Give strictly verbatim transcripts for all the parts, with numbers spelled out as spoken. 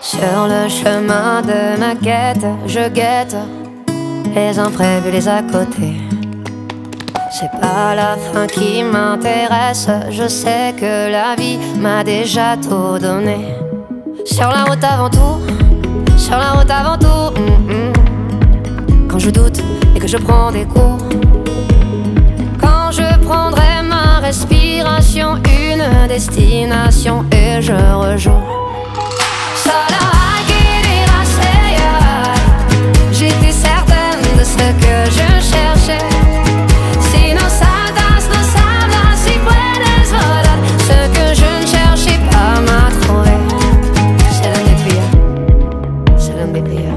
Sur le chemin de ma quête, je guette les imprévus, les à côté. C'est pas la fin qui m'intéresse, je sais que la vie m'a déjà tout donné. Sur la route avant tout, sur la route avant tout, mm -mm. Quand je doute et que je prends des coups, quand je prendrai ma respiration, une destination et je rejoue. J'étais certaine de ce que je cherchais. Si nos sadas, nos sadas, si puedes volar, ce que je ne cherchais pas m'a trouvé. C'est l'envía, c'est l'envía.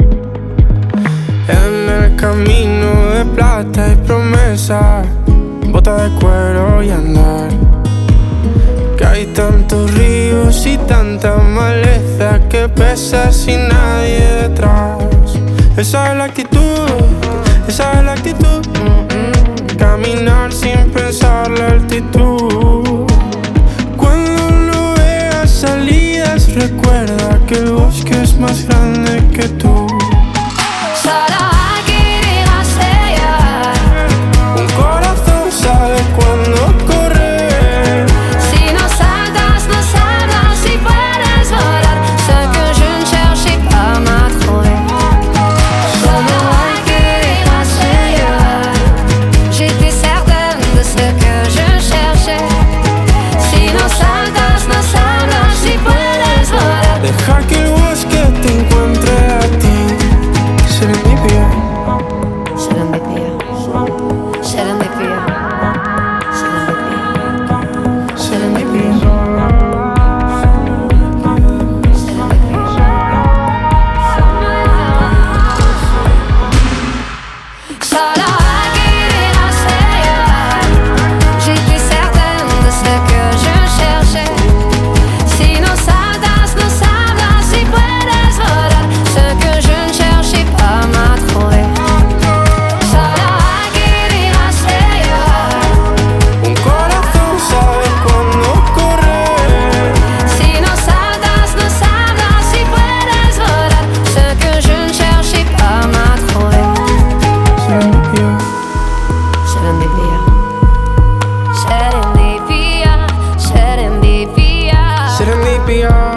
En el camino de plata y promesa, bota de cuero y andar. Que hay tantos ríos y tanta maleza que pesa sin nadie detrás. Esa es la actitud, esa es la actitud. Mm-mm. Caminar sin pensar la altitud. Cuando no veas salidas, recuerda que el bosque es más grande que tú. Solo hay que ir a sellar. Un corazón sabe cuándo correr. Si no saltas, no saltas, si puedes volar, ce que je ne cherchais pas m'a trouvé. Solo hay que ir a sellar. J'étais certaine de ce que je cherchais. Si no saltas, no saltas, si puedes volar. Deja que el bosque te encuentre a ti. Serendipia. Serendipia. Serendipia. Serendipia. Serendipia. Solo hay que ir a sellar. J'étais certaine de ce que je cherchais. Si no saltas, no saltas, si puedes volar, ce que je ne cherchais pas m'a trouvé. Solo hay que ir a sellar. Un corazón sabe cuándo correr. Si no saltas, no saltas, si puedes volar, ce que je ne cherchais pas m'a trouvé. Serendipia. Serendipia. Serendipia. Serendipia. Serendipia.